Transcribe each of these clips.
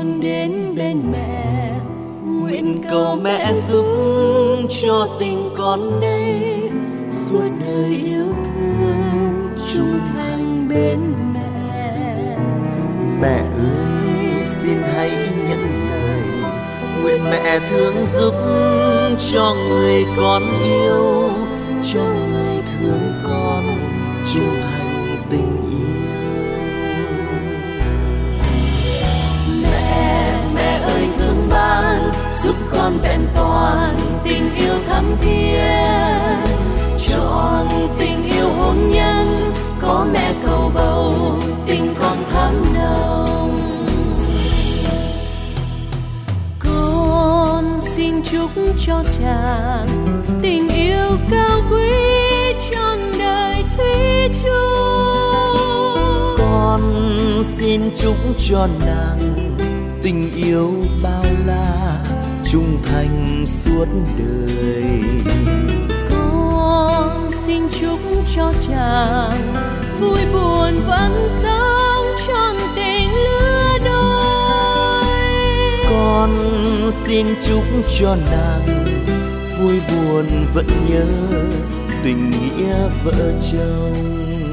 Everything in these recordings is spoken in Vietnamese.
con đến bên mẹ, nguyện cầu mẹ giúp cho tình con đây suốt đời yêu thương trung thành bên mẹ. Mẹ ơi xin hãy nhận lời, nguyện mẹ thương giúp cho người con yêu, cho người thương con trung thành tình yêu. Mẹ ơi thương ban giúp con vẹn toàn tình yêu thắm thiết, trọn tình yêu hôn nhân có mẹ cầu bầu tình con thắm nồng. Con xin chúc cho chàng tình yêu cao quý trọn đời thủy chung. Con xin chúc cho nàng tình yêu bao la trung thành suốt đời. Con xin chúc cho chàng vui buồn vẫn sống trọn tình lứa đôi. Con xin chúc cho nàng vui buồn vẫn nhớ tình nghĩa vợ chồng.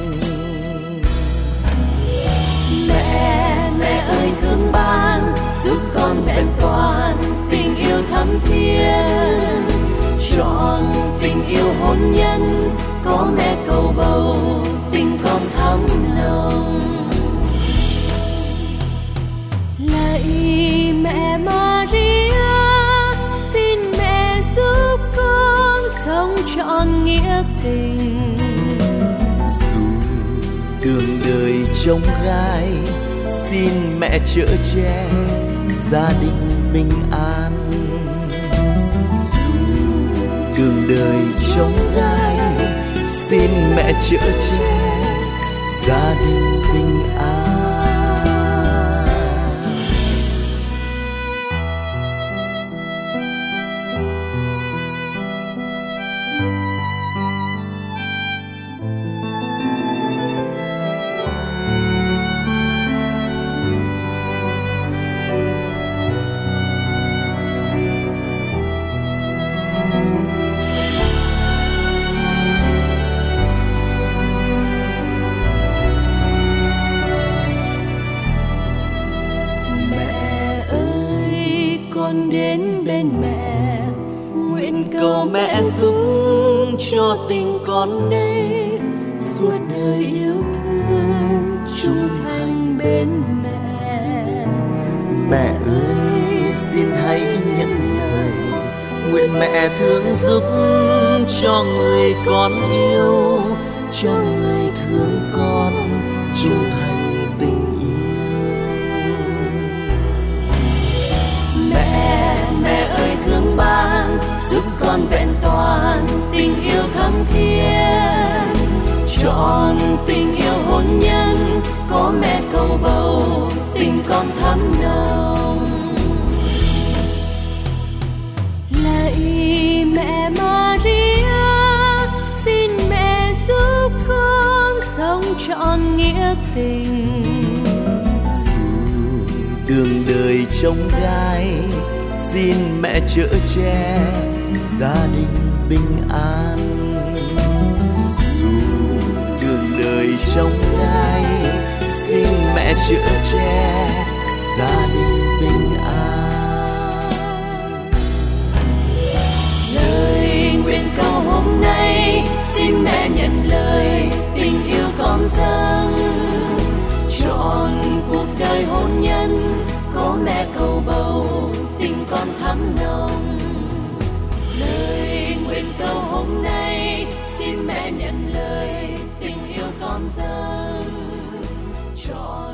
Mẹ ơi thương ban giúp con vẹn toàn tình yêu thắm thiết, trọn tình yêu hôn nhân có mẹ cầu bầu tình con thắm nồng. Lạy mẹ Maria, xin mẹ giúp con sống trọn nghĩa tình. Dù đường đời trông gai, xin mẹ chở che gia đình bình an. Dù đường đời trông gai, xin mẹ chở che gia đình bình an. Con đến bên mẹ, nguyện cầu mẹ giúp cho tình con đây suốt đời yêu thương trung thành bên mẹ. Mẹ ơi xin hãy nhận lời, nguyện mẹ thương giúp cho người con yêu, cho người thương con trung thành tình yêu. Mẹ ơi thương ban giúp con vẹn toàn tình yêu thắm thiết, trọn tình yêu hôn nhân có mẹ cầu bầu tình con thắm nồng. Lạy mẹ Maria, xin mẹ giúp con sống trọn nghĩa tình. Dù đường đời trông gai, xin mẹ chở che gia đình bình an. Dù đường đời trông gai, xin mẹ chở che gia đình bình an. Lời nguyện cầu hôm nay xin mẹ nhận lời tình yêu con dâng, trọn cuộc đời hôn nhân có mẹ cầu bầu tình con thắm nồng. Lời nguyện cầu hôm nay xin mẹ nhận lời tình yêu con dâng, trọn